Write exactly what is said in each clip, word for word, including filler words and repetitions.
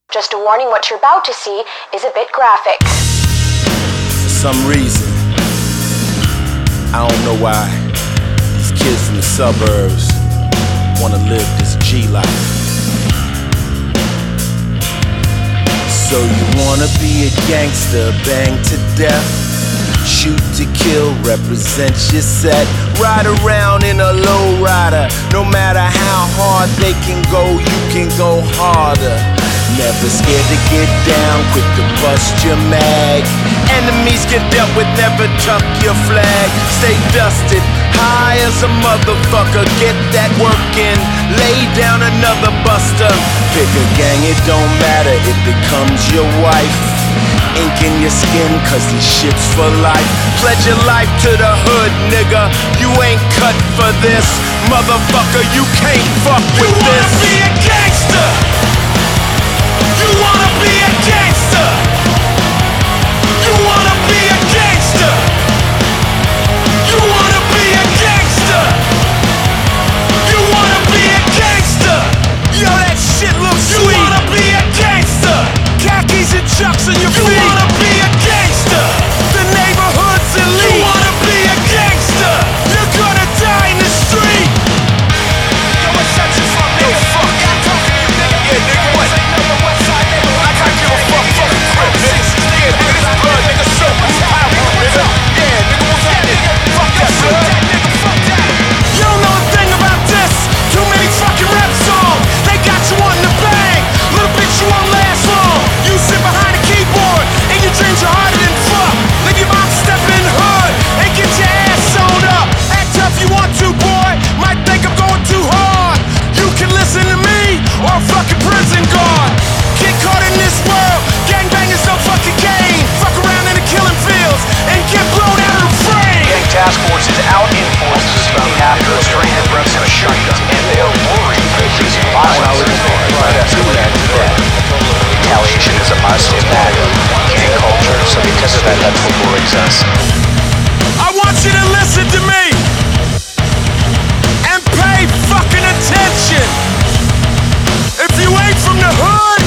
Just a warning, what you're about to see is a bit graphic. For some reason, I don't know why, these kids from the suburbs wanna live this G life. So you wanna be a gangster, bang to death, shoot to kill, represent your set, ride around in a low rider. No matter how hard they can go, you can go harder. Never scared to get down, quick to bust your mag. Enemies get dealt with, never tuck your flag. Stay dusted, high as a motherfucker. Get that work in, lay down another buster. Pick a gang, it don't matter, it becomes your wife. Ink in your skin, cause this shit's for life. Pledge your life to the hood, nigga. You ain't cut for this. Motherfucker, you can't fuck with this. You wanna be a gangster? You wanna be a gangster? You wanna be a gangster? You wanna be a gangster? You wanna be a gangster? Yo, that shit looks sweet. You wanna be a gangster? Khakis and chucks on your feet. You wanna be a gangster? The neighborhood's elite. You wanna be a gangster? You're gonna die in the street. Yo, what's that you fuck, nigga? Fuck, I'm talking to you, nigga. Yeah, nigga, what? I can't give a fuck, fucking crib, nigga. Yeah, nigga, this blood, nigga, so much power, nigga. Yeah, nigga, what's that, nigga? Fuck that, blood. Nigga, fuck that. You don't know a thing about this. Too many fucking rap songs. They got you on the bang. Little bitch, you won't last long. You sit behind a keyboard, and your dreams are harder than fuck. Let your mom step in the hood, and get your ass sewn up. Act tough you want to, boy. Might think I'm going too hard. You can listen to me, or a fucking prison guard. Get caught in this world, gangbangers don't fucking game. Fuck around in the killing fields, and get blown out of the frame. Gang task force is out in force to speak after a string of breaths and shotguns, and they are worried that these violence might escalate to death. Retaliation is a must in that gang culture, so because of that, that's what worries us. I want you to listen to me and pay fucking attention. If you ain't from the hood,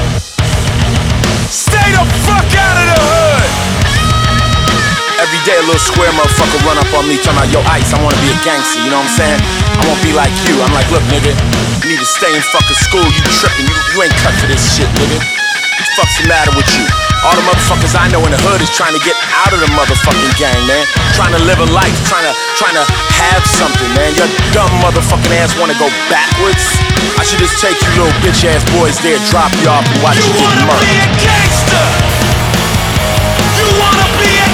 stay the fuck out of the hood. Every day a little square motherfucker run up on me talking about, yo, Ice, I wanna be a gangster, you know what I'm saying? I won't be like you. I'm like, look, nigga, you need to stay in fucking school, you tripping, you, you ain't cut for this shit, nigga. What the fuck's the matter with you? All the motherfuckers I know in the hood is trying to get out of the motherfucking gang, man. Trying to live a life, trying to, trying to have something, man. Your dumb motherfucking ass wanna go backwards? I should just take you little bitch ass boys there, drop you off and watch you, you get murdered. You wanna be a gangster? You wanna be a